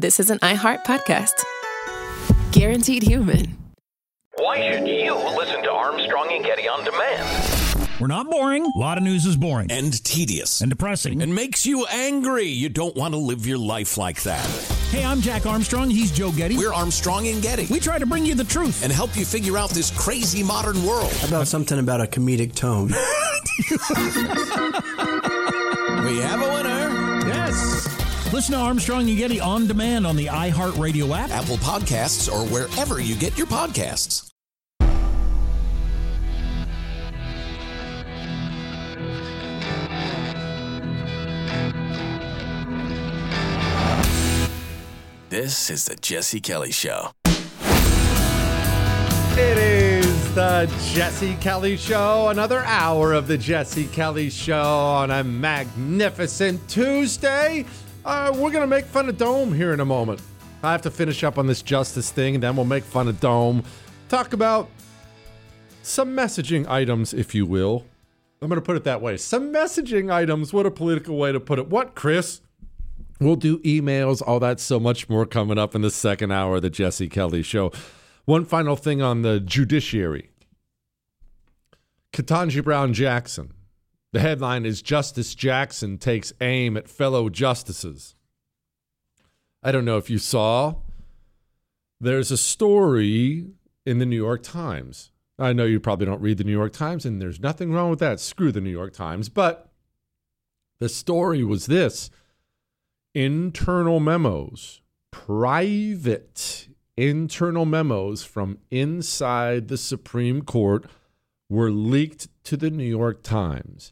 this is an iHeart podcast. Guaranteed human. Why should you listen to Armstrong and Getty on demand? We're not boring. A lot of news is boring. And tedious. And depressing. And makes you angry. You don't want to live your life like that. Hey, I'm Jack Armstrong. He's Joe Getty. We're Armstrong and Getty. We try to bring you the truth. And help you figure out this crazy modern world. How about something about a comedic tone? We have a winner. Yes. Listen to Armstrong and Getty on demand on the iHeartRadio app, Apple Podcasts, or wherever you get your podcasts. This is the Jesse Kelly Show. It is the Jesse Kelly Show. Another hour of the Jesse Kelly Show on a magnificent Tuesday. We're going to make fun of Dome here in a moment. I have to finish up on this justice thing, and then we'll make fun of Dome. Talk about some messaging items, if you will. I'm going to put it that way. Some messaging items. What a political way to put it. What, Chris? We'll do emails, all that, so much more coming up in the second hour of the Jesse Kelly Show. One final thing on the judiciary. Ketanji Brown Jackson. The headline is Justice Jackson takes aim at fellow justices. I don't know if you saw. There's a story in the New York Times. I know you probably don't read the New York Times, and there's nothing wrong with that. Screw the New York Times. But the story was this. Internal memos, private internal memos from inside the Supreme Court were leaked to the New York Times.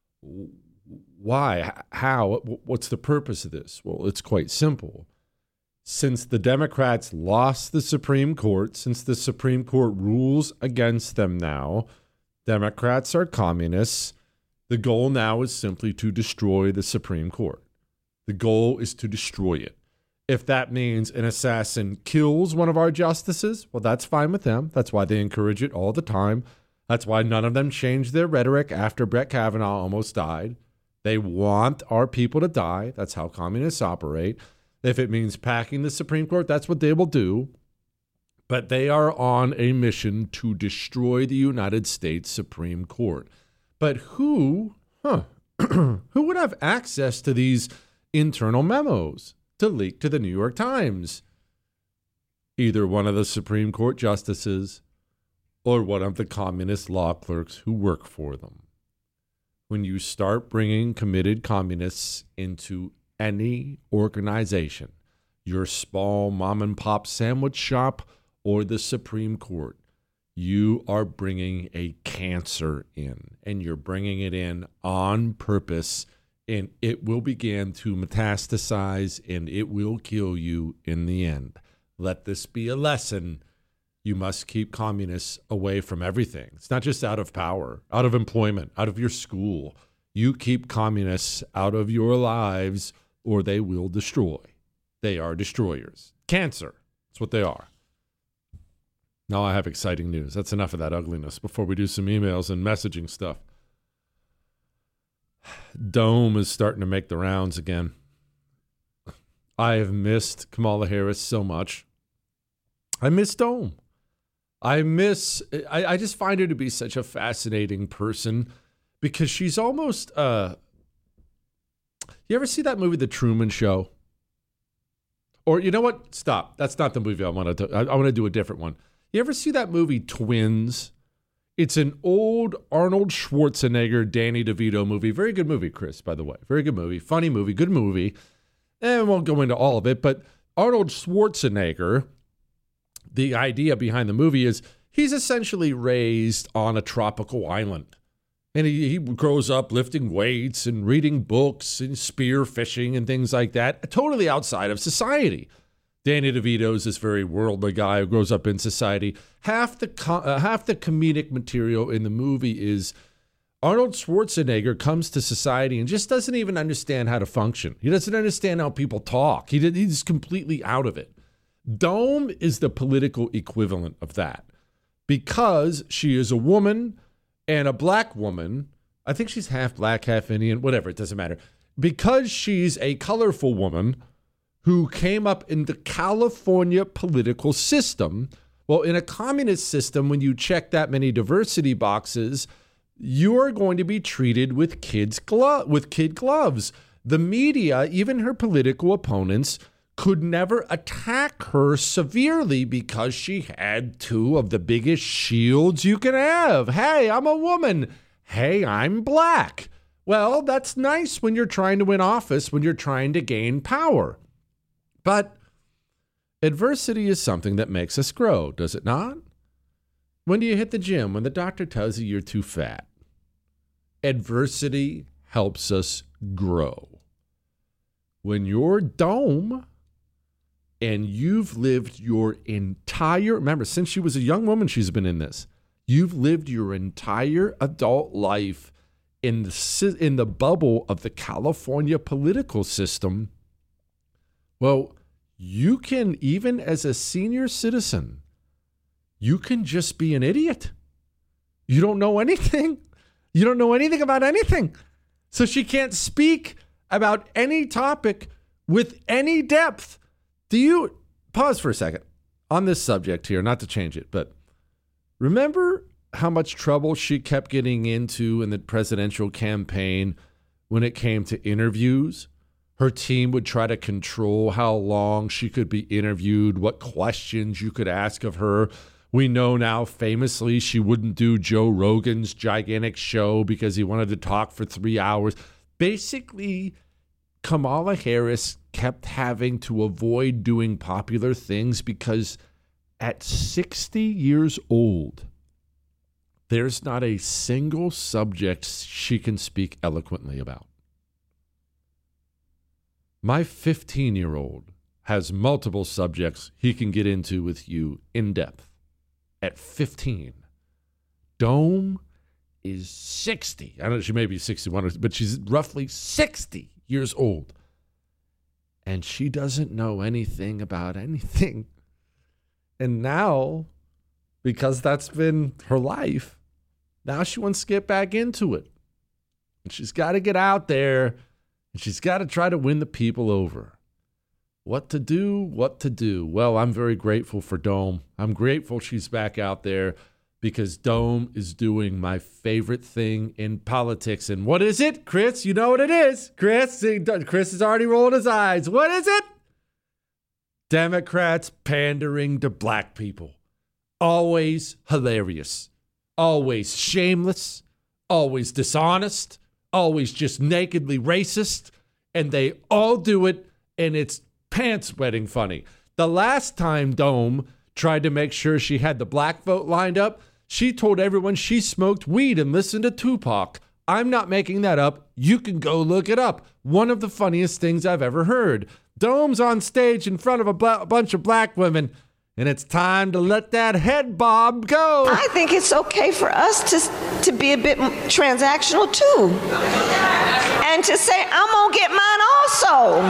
Why? How? What's the purpose of this? Well, it's quite simple. Since the Democrats lost the Supreme Court, since the Supreme Court rules against them now, Democrats are communists. The goal now is simply to destroy the Supreme Court. The goal is to destroy it. If that means an assassin kills one of our justices, well, that's fine with them. That's why they encourage it all the time. That's why none of them changed their rhetoric after Brett Kavanaugh almost died. They want our people to die. That's how communists operate. If it means packing the Supreme Court, that's what they will do. But they are on a mission to destroy the United States Supreme Court. But who would have access to these internal memos to leak to the New York Times? Either one of the Supreme Court justices or one of the communist law clerks who work for them. When you start bringing committed communists into any organization, your small mom and pop sandwich shop or the Supreme Court, you are bringing a cancer in, and you're bringing it in on purpose. And it will begin to metastasize, and it will kill you in the end. Let this be a lesson. You must keep communists away from everything. It's not just out of power, out of employment, out of your school. You keep communists out of your lives, or they will destroy. They are destroyers. Cancer. That's what they are. Now I have exciting news. That's enough of that ugliness before we do some emails and messaging stuff. Dome is starting to make the rounds again. I have missed Kamala Harris so much. I miss Dome. I just find her to be such a fascinating person because she's almost, you ever see that movie, The Truman Show? Or you know what? Stop. That's not the movie I want to do. I want to do a different one. You ever see that movie, Twins? It's an old Arnold Schwarzenegger, Danny DeVito movie. Very good movie, Chris, by the way. Very good movie. Funny movie. Good movie. And we won't go into all of it, but Arnold Schwarzenegger, the idea behind the movie is he's essentially raised on a tropical island. And he grows up lifting weights and reading books and spear fishing and things like that, totally outside of society. Danny DeVito is this very worldly guy who grows up in society. Half the comedic material in the movie is Arnold Schwarzenegger comes to society and just doesn't even understand how to function. He doesn't understand how people talk. He's completely out of it. Dome is the political equivalent of that because she is a woman and a black woman. I think she's half black, half Indian, whatever. It doesn't matter. Because she's a colorful woman, who came up in the California political system. Well, in a communist system, when you check that many diversity boxes, you are going to be treated with kid gloves. The media, even her political opponents, could never attack her severely because she had two of the biggest shields you can have. Hey, I'm a woman. Hey, I'm black. Well, that's nice when you're trying to win office, when you're trying to gain power. But adversity is something that makes us grow, does it not? When do you hit the gym? When the doctor tells you you're too fat. Adversity helps us grow. When you're Dome and you've lived your entire, remember, since she was a young woman, she's been in this. You've lived your entire adult life in the bubble of the California political system. Well, you can, even as a senior citizen, you can just be an idiot. You don't know anything. You don't know anything about anything. So she can't speak about any topic with any depth. Do you, pause for a second on this subject here, not to change it, but remember how much trouble she kept getting into in the presidential campaign when it came to interviews? Her team would try to control how long she could be interviewed, what questions you could ask of her. We know now, famously, she wouldn't do Joe Rogan's gigantic show because he wanted to talk for 3 hours. Basically, Kamala Harris kept having to avoid doing popular things because at 60 years old, there's not a single subject she can speak eloquently about. My 15-year-old has multiple subjects he can get into with you in depth. At 15, Dome is 60. I don't know, she may be 61, but she's roughly 60 years old. And she doesn't know anything about anything. And now, because that's been her life, now she wants to get back into it. And she's got to get out there, and she's got to try to win the people over. What to do? Well, I'm very grateful for Dome. I'm grateful she's back out there because Dome is doing my favorite thing in politics. And what is it, Chris? You know what it is. Chris is already rolling his eyes. What is it? Democrats pandering to black people. Always hilarious. Always shameless. Always dishonest. Always just nakedly racist. And they all do it, and it's pants-wetting funny. The last time Dome tried to make sure she had the black vote lined up, she told everyone she smoked weed and listened to Tupac. I'm not making that up. You can go look it up. One of the funniest things I've ever heard. Dome's on stage in front of a bunch of black women, and it's time to let that head bob go. I think it's okay for us to be a bit transactional too. And to say, I'm gonna get mine also.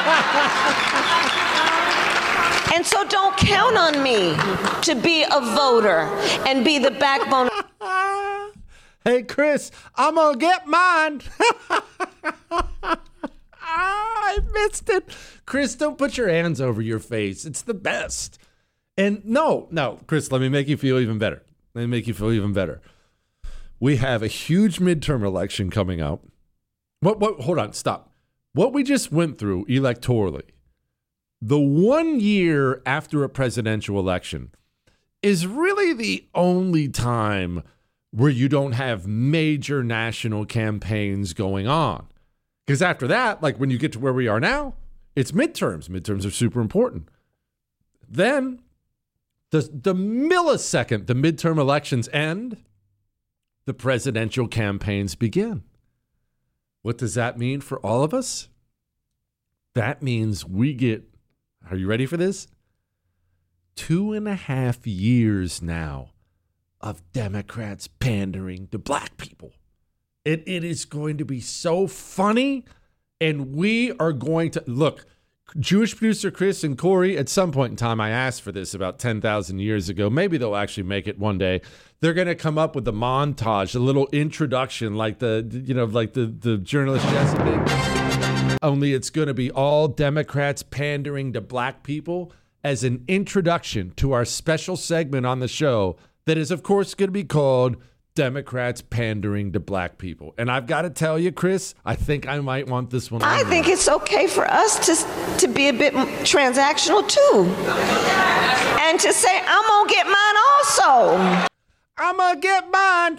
And so don't count on me to be a voter and be the backbone. Hey, Chris, I'm gonna get mine. I missed it. Chris, don't put your hands over your face. It's the best. And no, Chris, let me make you feel even better. We have a huge midterm election coming up. Hold on, stop. What we just went through electorally, the 1 year after a presidential election is really the only time where you don't have major national campaigns going on. Because after that, like when you get to where we are now, it's midterms. Midterms are super important. Then the millisecond the midterm elections end, the presidential campaigns begin. What does that mean for all of us? That means we get, are you ready for this? 2.5 years now of Democrats pandering to black people. It is going to be so funny, and we are going to, look, Jewish producer Chris and Corey, at some point in time, I asked for this about 10,000 years ago. Maybe they'll actually make it one day. They're going to come up with a montage, a little introduction, like the journalist Jessica. only it's going to be all Democrats pandering to black people as an introduction to our special segment on the show that is, of course, going to be called Democrats Pandering to Black People. And I've got to tell you, Chris, I think I might want this one. I think it's okay for us to be a bit transactional too. And to say, I'm going to get mine also. I'm going to get mine.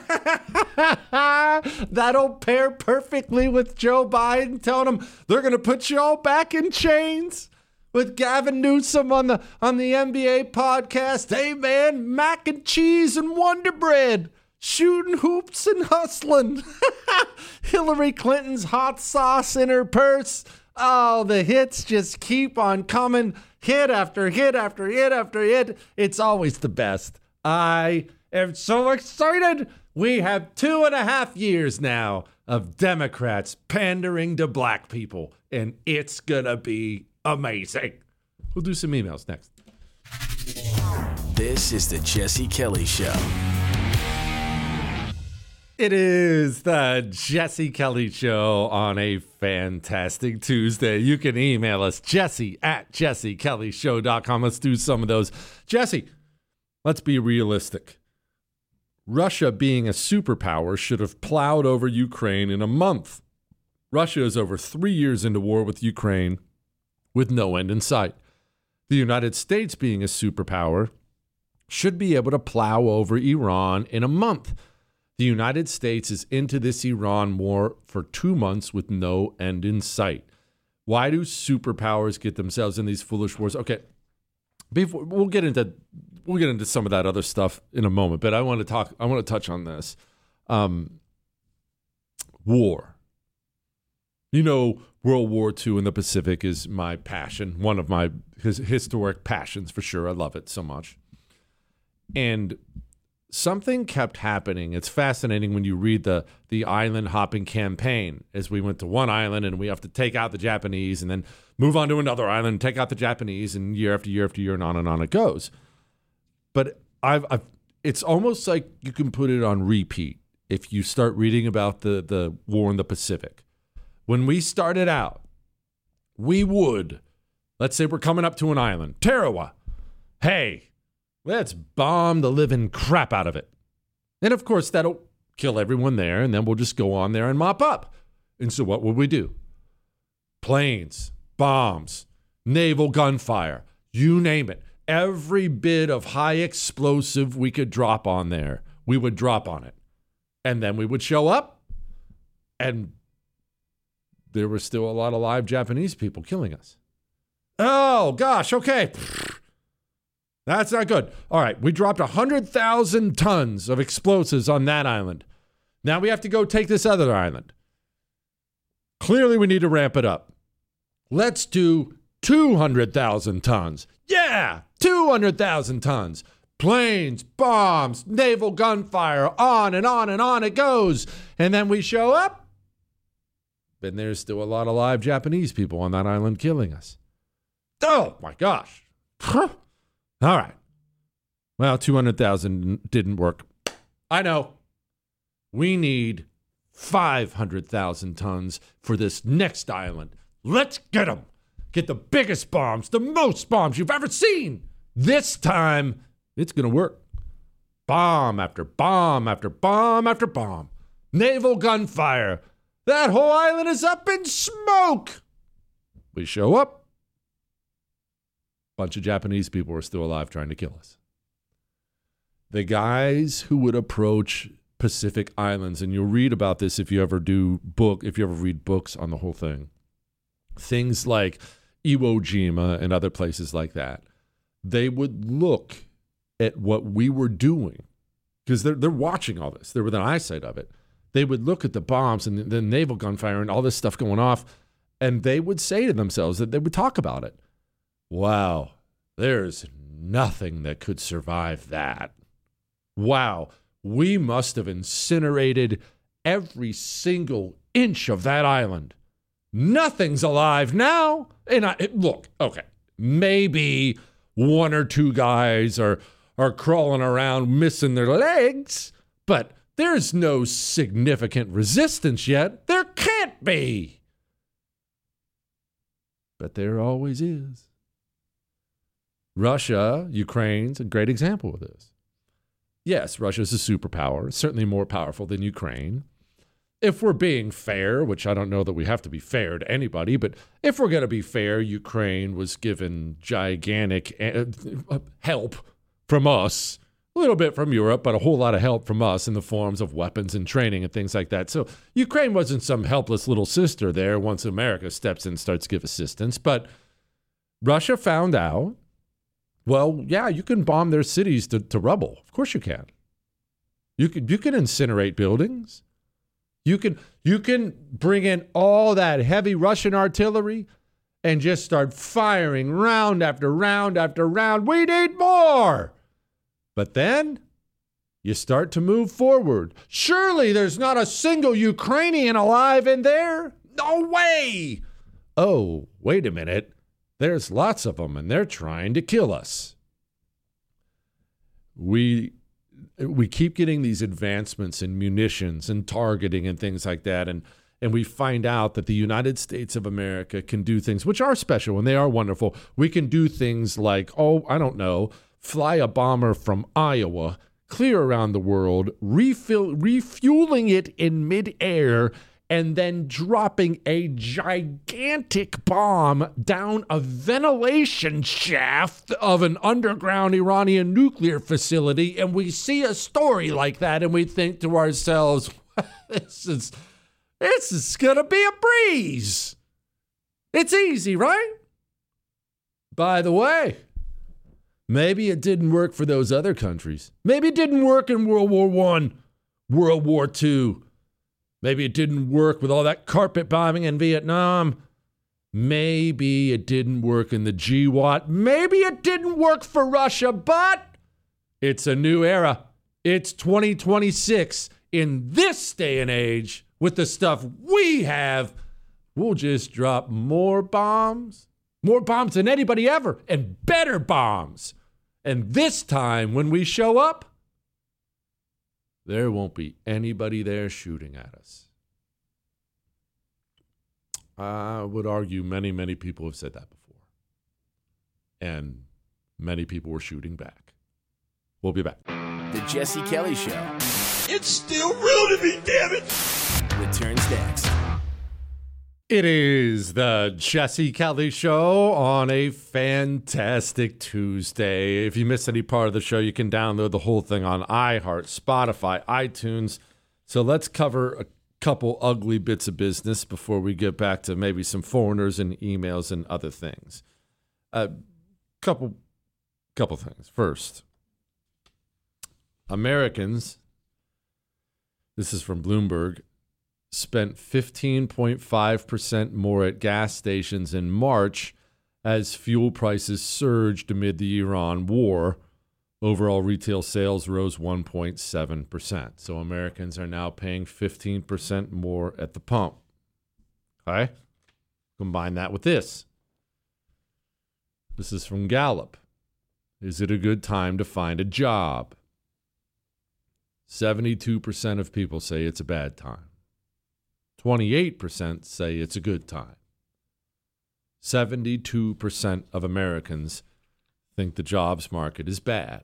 That'll pair perfectly with Joe Biden telling them they're going to put you all back in chains. With Gavin Newsom on the NBA podcast. Hey, man, mac and cheese and Wonder Bread. Shooting hoops and hustling. Hillary Clinton's hot sauce in her purse. Oh, the hits just keep on coming. Hit after hit after hit after hit. It's always the best. I am so excited. We have 2.5 years now of Democrats pandering to black people, and it's going to be amazing. We'll do some emails next. This is the Jesse Kelly Show. It is the Jesse Kelly Show on a fantastic Tuesday. You can email us, jesse@jessekellyshow.com. Let's do some of those. Jesse, let's be realistic. Russia, being a superpower, should have plowed over Ukraine in a month. Russia is over 3 years into war with Ukraine with no end in sight. The United States, being a superpower, should be able to plow over Iran in a month. The United States is into this Iran war for 2 months with no end in sight. Why do superpowers get themselves in these foolish wars? Okay, before we'll get into some of that other stuff in a moment, but I want to touch on this. War. You know, World War II in the Pacific is my passion, one of my historic passions for sure. I love it so much. And something kept happening. It's fascinating when you read the island hopping campaign, as we went to one island and we have to take out the Japanese and then move on to another island and take out the Japanese, and year after year after year and on it goes. But it's almost like you can put it on repeat if you start reading about the war in the Pacific. When we started out, let's say we're coming up to an island, Tarawa. Hey, let's bomb the living crap out of it. And of course, that'll kill everyone there, and then we'll just go on there and mop up. And so what would we do? Planes, bombs, naval gunfire, you name it. Every bit of high explosive we could drop on there, we would drop on it. And then we would show up, and there were still a lot of live Japanese people killing us. Oh, gosh, okay. That's not good. All right, we dropped 100,000 tons of explosives on that island. Now we have to go take this other island. Clearly, we need to ramp it up. Let's do 200,000 tons. Yeah, 200,000 tons. Planes, bombs, naval gunfire, on and on and on it goes. And then we show up, and there's still a lot of live Japanese people on that island killing us. Oh, my gosh. All right. Well, 200,000 didn't work. I know. We need 500,000 tons for this next island. Let's get them. Get the biggest bombs, the most bombs you've ever seen. This time, it's going to work. Bomb after bomb after bomb after bomb. Naval gunfire. That whole island is up in smoke. We show up. Bunch of Japanese people are still alive trying to kill us. The guys who would approach Pacific Islands, and you'll read about this if you ever read books on the whole thing. Things like Iwo Jima and other places like that. They would look at what we were doing because they're watching all this. They're within eyesight of it. They would look at the bombs and the naval gunfire and all this stuff going off, and they would say to themselves that they would talk about it. Wow, there's nothing that could survive that. Wow, we must have incinerated every single inch of that island. Nothing's alive now. And look, okay, maybe one or two guys are crawling around missing their legs, but there's no significant resistance yet. There can't be. but there always is. Russia, Ukraine's a great example of this. Yes, Russia's a superpower, certainly more powerful than Ukraine. If we're being fair, which I don't know that we have to be fair to anybody, but if we're going to be fair, Ukraine was given gigantic help from us, a little bit from Europe, but a whole lot of help from us in the forms of weapons and training and things like that. So Ukraine wasn't some helpless little sister there once America steps in and starts to give assistance. But Russia found out, well, yeah, you can bomb their cities to rubble. Of course you can. You can incinerate buildings. You can bring in all that heavy Russian artillery and just start firing round after round after round. We need more. But then you start to move forward. Surely there's not a single Ukrainian alive in there. No way. Oh, wait a minute. There's lots of them, and they're trying to kill us. We keep getting these advancements in munitions and targeting and things like that, and we find out that the United States of America can do things which are special, and they are wonderful. We can do things like, fly a bomber from Iowa, clear around the world, refueling it in midair, and then dropping a gigantic bomb down a ventilation shaft of an underground Iranian nuclear facility. And we see a story like that, and we think to ourselves, this is going to be a breeze. It's easy, right? By the way, maybe it didn't work for those other countries. Maybe it didn't work in World War I, World War II. Maybe it didn't work with all that carpet bombing in Vietnam. Maybe it didn't work in the GWOT. Maybe it didn't work for Russia, but it's a new era. It's 2026. In this day and age, with the stuff we have, we'll just drop more bombs than anybody ever, and better bombs. And this time, when we show up, there won't be anybody there shooting at us. I would argue many, many people have said that before. And many people were shooting back. We'll be back. The Jesse Kelly Show. It's still real to me, damn it! Returns next. It is the Jesse Kelly Show on a fantastic Tuesday. If you missed any part of the show, you can download the whole thing on iHeart, Spotify, iTunes. So let's cover a couple ugly bits of business before we get back to maybe some foreigners and emails and other things. Couple things. First, Americans, this is from Bloomberg, spent 15.5% more at gas stations in March as fuel prices surged amid the Iran war. Overall retail sales rose 1.7%. So Americans are now paying 15% more at the pump. Okay? Combine that with this. This is from Gallup. Is it a good time to find a job? 72% of people say it's a bad time. 28% say it's a good time. 72% of Americans think the jobs market is bad.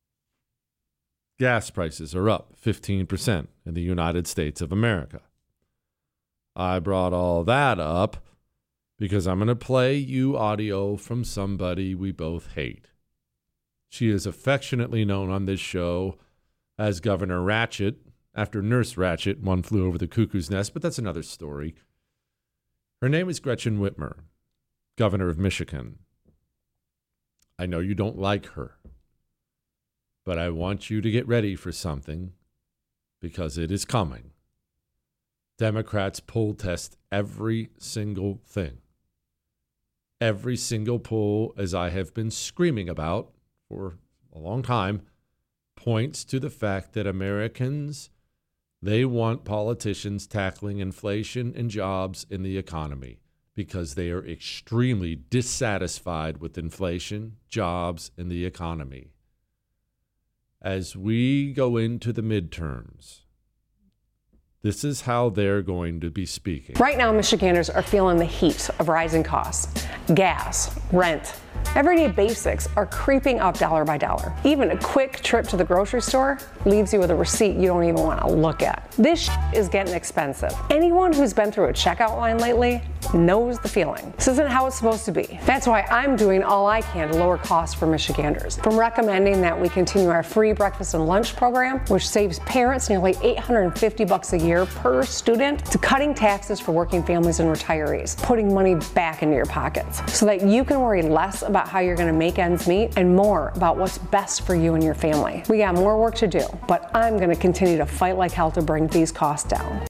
Gas prices are up 15% in the United States of America. I brought all that up because I'm going to play you audio from somebody we both hate. She is affectionately known on this show as Governor Ratchet, after Nurse Ratchet, One Flew Over the Cuckoo's Nest, but that's another story. Her name is Gretchen Whitmer, governor of Michigan. I know you don't like her, but I want you to get ready for something because it is coming. Democrats poll test every single thing. Every single poll, as I have been screaming about for a long time, points to the fact that Americans, they want politicians tackling inflation and jobs in the economy because they are extremely dissatisfied with inflation, jobs, and the economy. As we go into the midterms, This is how they're going to be speaking. Right now, Michiganders are feeling the heat of rising costs. Gas, rent, everyday basics are creeping up dollar by dollar. Even a quick trip to the grocery store leaves you with a receipt you don't even want to look at. This is getting expensive. Anyone who's been through a checkout line lately knows the feeling. This isn't how it's supposed to be. That's why I'm doing all I can to lower costs for Michiganders. From recommending that we continue our free breakfast and lunch program, which saves parents nearly $850 a year per student, to cutting taxes for working families and retirees, putting money back into your pockets so that you can worry less about how you're going to make ends meet and more about what's best for you and your family. We got more work to do, but I'm going to continue to fight like hell to bring these costs down.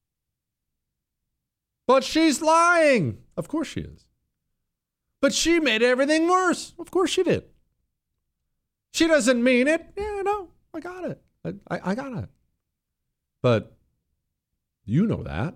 But she's lying. Of course she is. But she made everything worse. Of course she did. She doesn't mean it. Yeah, no, I got it. I got it. But you know that.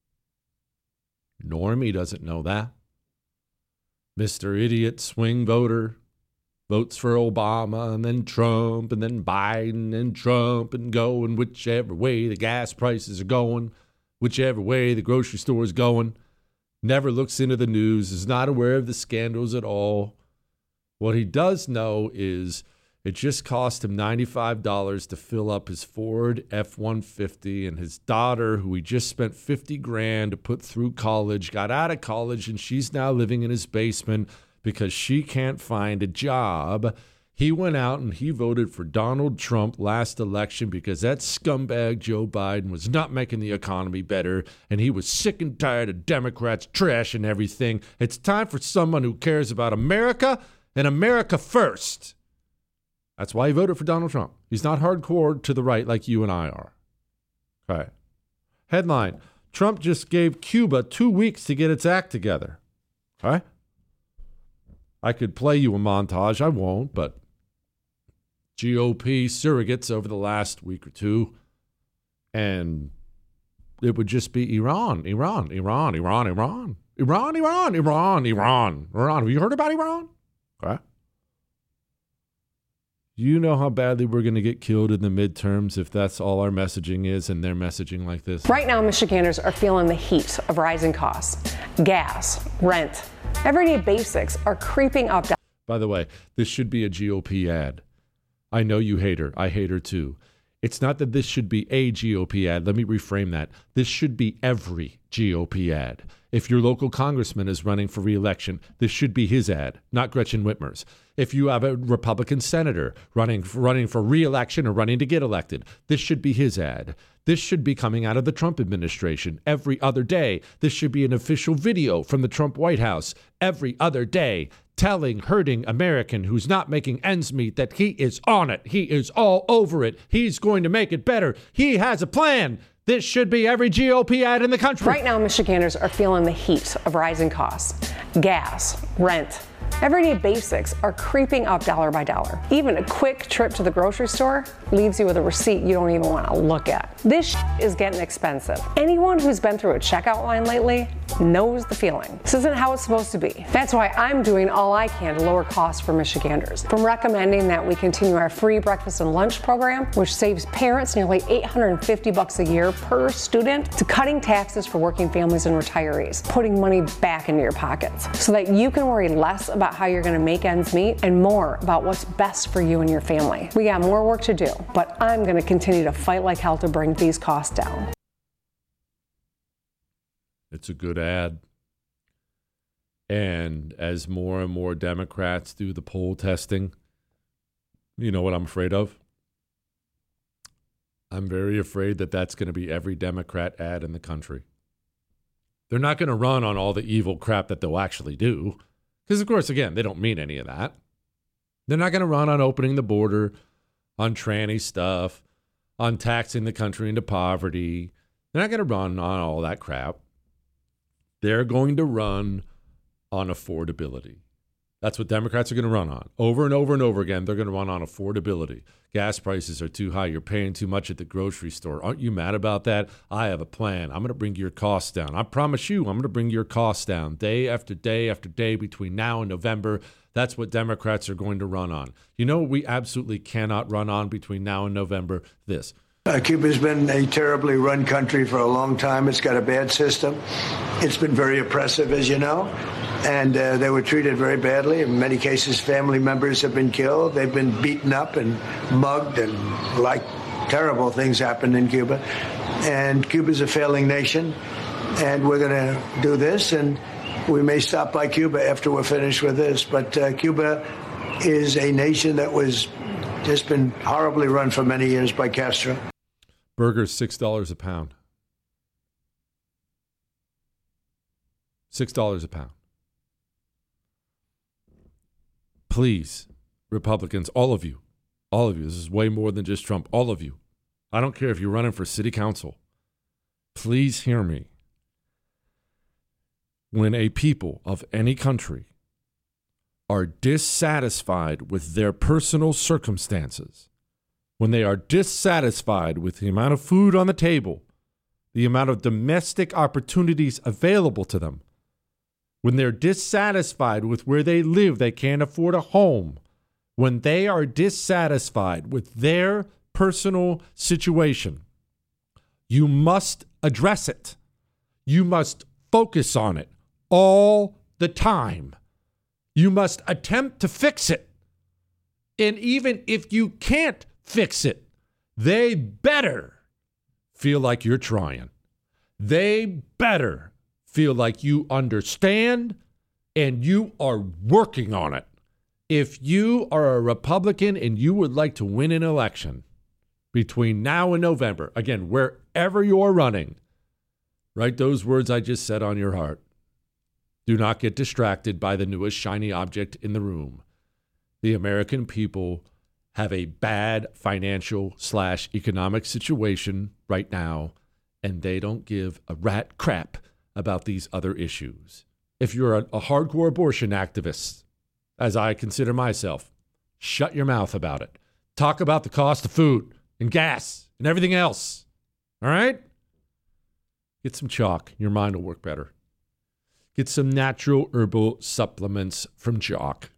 Normie doesn't know that. Mr. Idiot swing voter votes for Obama and then Trump and then Biden and Trump and going whichever way the gas prices are going, whichever way the grocery store is going, never looks into the news, is not aware of the scandals at all. What he does know is it just cost him $95 to fill up his Ford F-150, and his daughter, who he just spent $50,000 to put through college, got out of college, and she's now living in his basement because she can't find a job. He went out and he voted for Donald Trump last election because that scumbag Joe Biden was not making the economy better, and he was sick and tired of Democrats trashing everything. It's time for someone who cares about America and America first. That's why he voted for Donald Trump. He's not hardcore to the right like you and I are. Okay. Headline: Trump just gave Cuba 2 weeks to get its act together. Okay. I could play you a montage. I won't, but GOP surrogates over the last week or two, and it would just be Iran. Have you heard about Iran? Okay. You know how badly we're going to get killed in the midterms if that's all our messaging is, and they're messaging like this. Right now, Michiganders are feeling the heat of rising costs. Gas, rent, everyday basics are creeping up. By the way, this should be a GOP ad. I know you hate her. I hate her too. It's not that this should be a GOP ad. Let me reframe that. This should be every GOP ad. If your local congressman is running for re-election, this should be his ad, not Gretchen Whitmer's. If you have a Republican senator running for re-election or running to get elected, this should be his ad. This should be coming out of the Trump administration every other day. This should be an official video from the Trump White House every other day, telling hurting American who's not making ends meet that he is on it. He is all over it. He's going to make it better. He has a plan. This should be every GOP ad in the country. Right now, Michiganders are feeling the heat of rising costs. Gas, rent, everyday basics are creeping up dollar by dollar. Even a quick trip to the grocery store leaves you with a receipt you don't even want to look at. This is getting expensive. Anyone who's been through a checkout line lately knows the feeling. This isn't how it's supposed to be. That's why I'm doing all I can to lower costs for Michiganders. From recommending that we continue our free breakfast and lunch program, which saves parents nearly $850 a year per student, to cutting taxes for working families and retirees, putting money back into your pockets so that you can worry less about how you're going to make ends meet and more about what's best for you and your family. We got more work to do, but I'm going to continue to fight like hell to bring these costs down. It's a good ad. And as more and more Democrats do the poll testing, you know what I'm afraid of? I'm very afraid that that's going to be every Democrat ad in the country. They're not going to run on all the evil crap that they'll actually do. Because, of course, again, they don't mean any of that. They're not going to run on opening the border, on tranny stuff, on taxing the country into poverty. They're not going to run on all that crap. They're going to run on affordability. That's what Democrats are going to run on. Over and over and over again, they're going to run on affordability. Gas prices are too high. You're paying too much at the grocery store. Aren't you mad about that? I have a plan. I'm going to bring your costs down. I promise you, I'm going to bring your costs down day after day after day between now and November. That's what Democrats are going to run on. You know what we absolutely cannot run on between now and November? This. Cuba's been a terribly run country for a long time. It's got a bad system. It's been very oppressive, as you know, and they were treated very badly. In many cases, family members have been killed. They've been beaten up and mugged, and terrible things happened in Cuba. And Cuba's a failing nation, and we're going to do this, and we may stop by Cuba after we're finished with this. But Cuba is a nation that was just been horribly run for many years by Castro. Burgers, $6 a pound. $6 a pound. Please, Republicans, all of you, this is way more than just Trump, all of you. I don't care if you're running for city council. Please hear me. When a people of any country are dissatisfied with their personal circumstances, when they are dissatisfied with the amount of food on the table, the amount of domestic opportunities available to them, when they're dissatisfied with where they live, they can't afford a home, when they are dissatisfied with their personal situation, you must address it. You must focus on it all the time. You must attempt to fix it. And even if you can't fix it, they better feel like you're trying. They better feel like you understand and you are working on it. If you are a Republican and you would like to win an election between now and November, again, wherever you're running, write those words I just said on your heart. Do not get distracted by the newest shiny object in the room. The American people have a bad financial/economic situation right now, and they don't give a rat crap about these other issues. If you're a hardcore abortion activist, as I consider myself, shut your mouth about it. Talk about the cost of food and gas and everything else. All right? Get some chalk. Your mind will work better. Get some natural herbal supplements from Jock.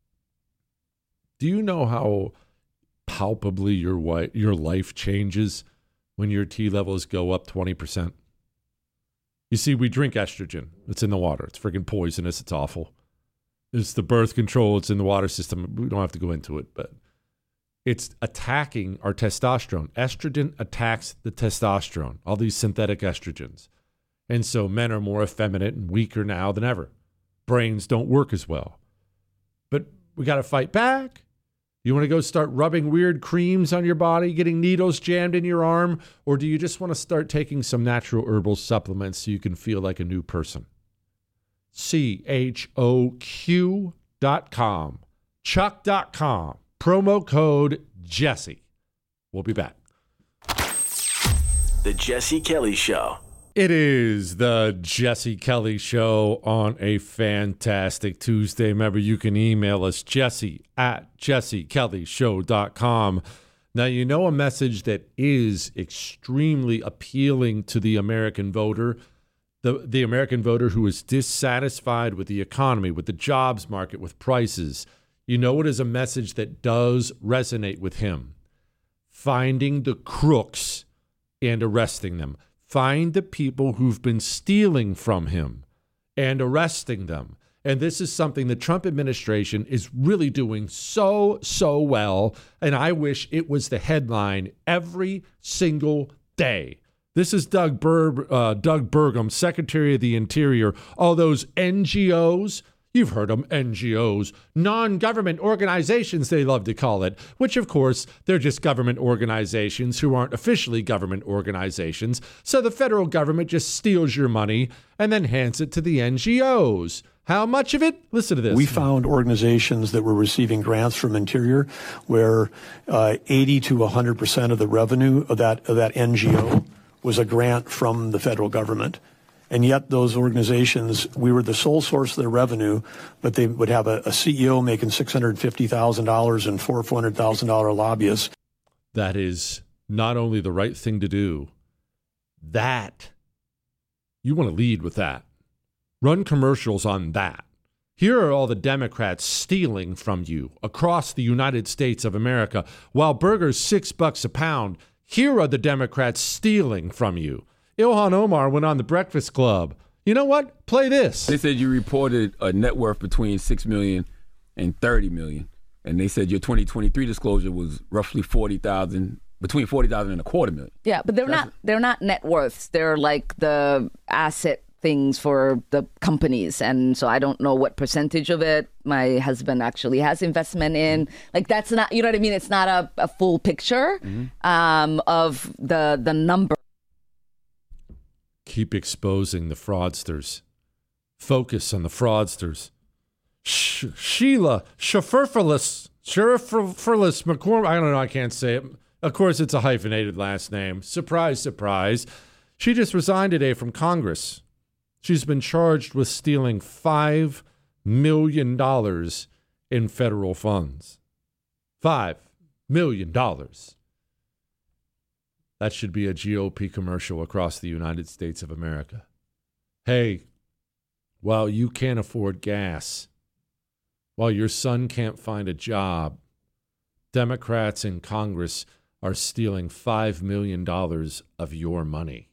Do you know how palpably your life changes when your T levels go up 20%? You see, we drink estrogen. It's in the water. It's freaking poisonous. It's awful. It's the birth control. It's in the water system. We don't have to go into it, but it's attacking our testosterone. Estrogen attacks the testosterone, all these synthetic estrogens. And so men are more effeminate and weaker now than ever. Brains don't work as well. But we got to fight back. You want to go start rubbing weird creams on your body, getting needles jammed in your arm, or do you just want to start taking some natural herbal supplements so you can feel like a new person? CHOQ.com, Chuck.com, promo code Jesse. We'll be back. The Jesse Kelly Show. It is the Jesse Kelly Show on a fantastic Tuesday. Remember, you can email us, jesse@jessekellyshow.com. Now, you know a message that is extremely appealing to the American voter, the American voter who is dissatisfied with the economy, with the jobs market, with prices. You know it is a message that does resonate with him. Finding the crooks and arresting them. Find the people who've been stealing from him and arresting them. And this is something the Trump administration is really doing so well. And I wish it was the headline every single day. This is Doug Burgum, Secretary of the Interior. All those NGOs, you've heard them, NGOs, non-government organizations, they love to call it, which, of course, they're just government organizations who aren't officially government organizations. So the federal government just steals your money and then hands it to the NGOs. How much of it? Listen to this. We found organizations that were receiving grants from Interior where 80 to 100% of the revenue of that NGO was a grant from the federal government. And yet those organizations, we were the sole source of their revenue, but they would have a CEO making $650,000 and $400,000 lobbyists. That is not only the right thing to do, that you want to lead with that. Run commercials on that. Here are all the Democrats stealing from you across the United States of America. While burgers $6 a pound, Here are the Democrats stealing from you. Ilhan Omar went on the Breakfast Club. You know what? Play this. They said you reported a net worth between $6 million and $30 million. And they said your 2023 disclosure was roughly $40,000, between $40,000 and a quarter million. Yeah, but they're not net worths. They're like the asset things for the companies. And so I don't know what percentage of it my husband actually has investment in. Like, that's not, you know what I mean? It's not a full picture of the number. Keep exposing the fraudsters. Focus on the fraudsters. Sheila Shafurfurlus McCormick. I don't know. I can't say it. Of course, it's a hyphenated last name. Surprise, surprise. She just resigned today from Congress. She's been charged with stealing $5 million in federal funds. $5 million. That should be a GOP commercial across the United States of America. Hey, while you can't afford gas, while your son can't find a job, Democrats in Congress are stealing $5 million of your money.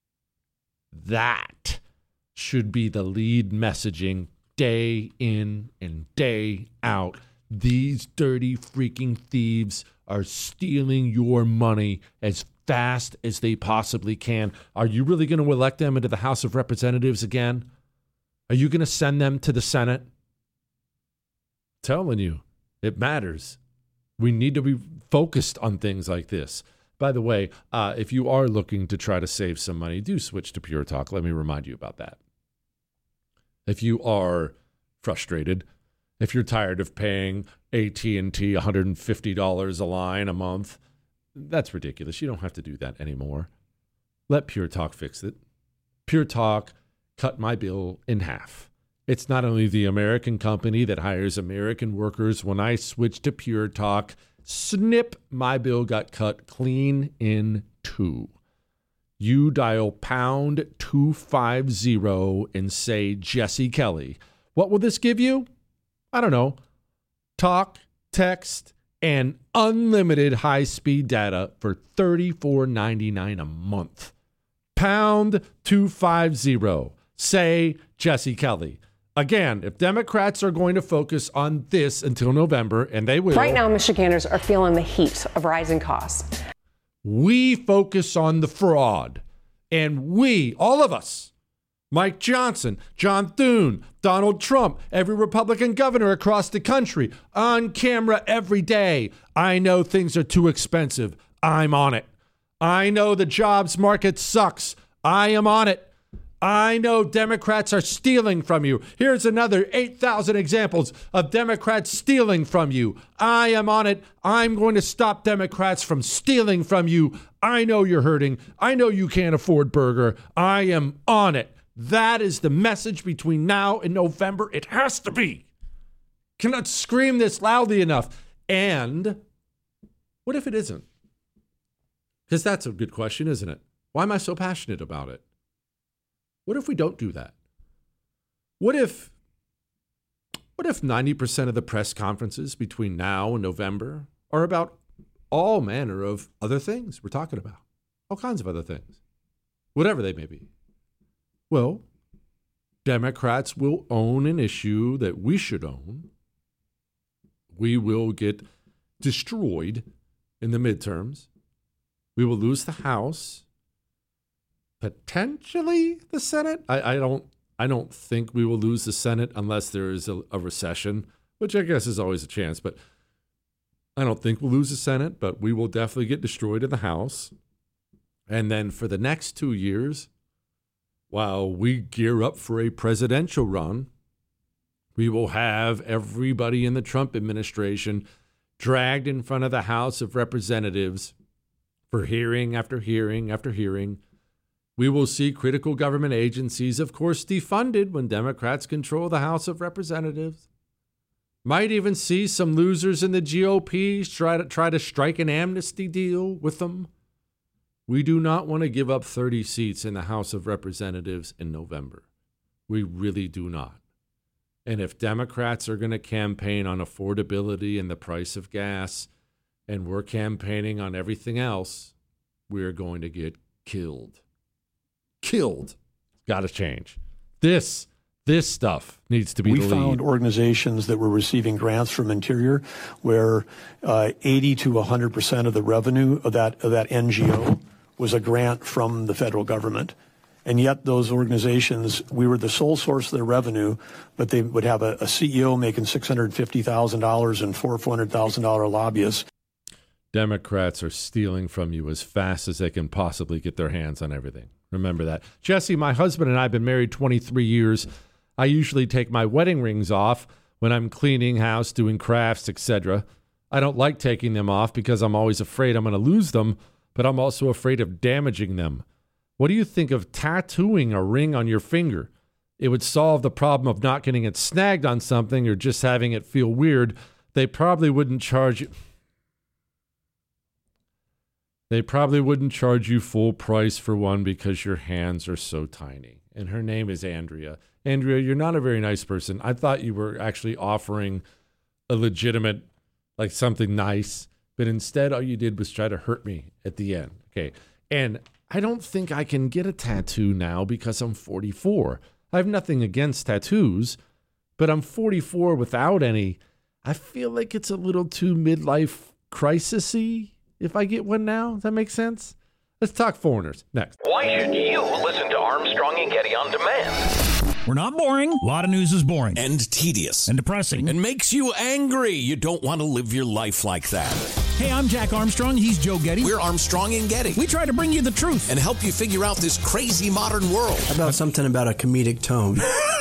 That should be the lead messaging day in and day out. These dirty freaking thieves are stealing your money as fast as they possibly can. Are you really going to elect them into the House of Representatives again? Are you going to send them to the Senate? Telling you, it matters. We need to be focused on things like this. By the way, if you are looking to try to save some money, do switch to Pure Talk. Let me remind you about that. If you are frustrated, if you're tired of paying AT&T $150 a line a month, that's ridiculous. You don't have to do that anymore. Let Pure Talk fix it. Pure Talk cut my bill in half. It's not only the American company that hires American workers. When I switched to Pure Talk, snip, my bill got cut clean in two. You dial pound 250 and say Jesse Kelly. What will this give you? I don't know. Talk, text, and unlimited high-speed data for $34.99 a month. Pound 250. Say Jesse Kelly. Again, if Democrats are going to focus on this until November, and they will. Right now, Michiganders are feeling the heat of rising costs. We focus on the fraud. And we, all of us, Mike Johnson, John Thune, Donald Trump, every Republican governor across the country, on camera every day. I know things are too expensive. I'm on it. I know the jobs market sucks. I am on it. I know Democrats are stealing from you. Here's another 8,000 examples of Democrats stealing from you. I am on it. I'm going to stop Democrats from stealing from you. I know you're hurting. I know you can't afford burger. I am on it. That is the message between now and November. It has to be. Cannot scream this loudly enough. And what if it isn't? Because that's a good question, isn't it? Why am I so passionate about it? What if we don't do that? What if 90% of the press conferences between now and November are about all manner of other things we're talking about? All kinds of other things. Whatever they may be. Well, Democrats will own an issue that we should own. We will get destroyed in the midterms. We will lose the House. Potentially the Senate. I don't think we will lose the Senate unless there is a recession, which I guess is always a chance. But I don't think we'll lose the Senate, but we will definitely get destroyed in the House. And then for the next 2 years, while we gear up for a presidential run, we will have everybody in the Trump administration dragged in front of the House of Representatives for hearing after hearing after hearing. We will see critical government agencies, of course, defunded when Democrats control the House of Representatives. Might even see some losers in the GOP try to strike an amnesty deal with them. We do not want to give up 30 seats in the House of Representatives in November. We really do not. And if Democrats are going to campaign on affordability and the price of gas, and we're campaigning on everything else, we're going to get killed. Killed. Got to change. This stuff needs to be the lead. We found organizations that were receiving grants from Interior where 80 to 100% of the revenue of that NGO was a grant from the federal government. And yet those organizations, we were the sole source of their revenue, but they would have a CEO making $650,000 and $400,000 lobbyists. Democrats are stealing from you as fast as they can possibly get their hands on everything. Remember that. Jesse, my husband and I have been married 23 years. I usually take my wedding rings off when I'm cleaning house, doing crafts, etc. I don't like taking them off because I'm always afraid I'm going to lose them, but I'm also afraid of damaging them. What do you think of tattooing a ring on your finger? It would solve the problem of not getting it snagged on something or just having it feel weird. They probably wouldn't charge you. They probably wouldn't charge you full price for one because your hands are so tiny. And her name is Andrea. Andrea, you're not a very nice person. I thought you were actually offering a legitimate, like something nice, but instead all you did was try to hurt me at the end. Okay. And I don't think I can get a tattoo now because I'm 44. I have nothing against tattoos, but I'm 44 without any. I feel like it's a little too midlife crisis-y if I get one now. Does that make sense? Let's talk foreigners next. Why should you listen to Armstrong and Getty on demand? We're not boring. A lot of news is boring. And tedious. And depressing. And makes you angry. You don't want to live your life like that. Hey, I'm Jack Armstrong. He's Joe Getty. We're Armstrong and Getty. We try to bring you the truth. And help you figure out this crazy modern world. How about something about a comedic tone?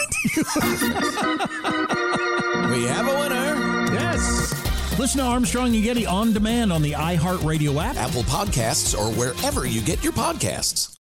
We have a winner. Yes. Listen to Armstrong and Getty on demand on the iHeartRadio app, Apple Podcasts, or wherever you get your podcasts.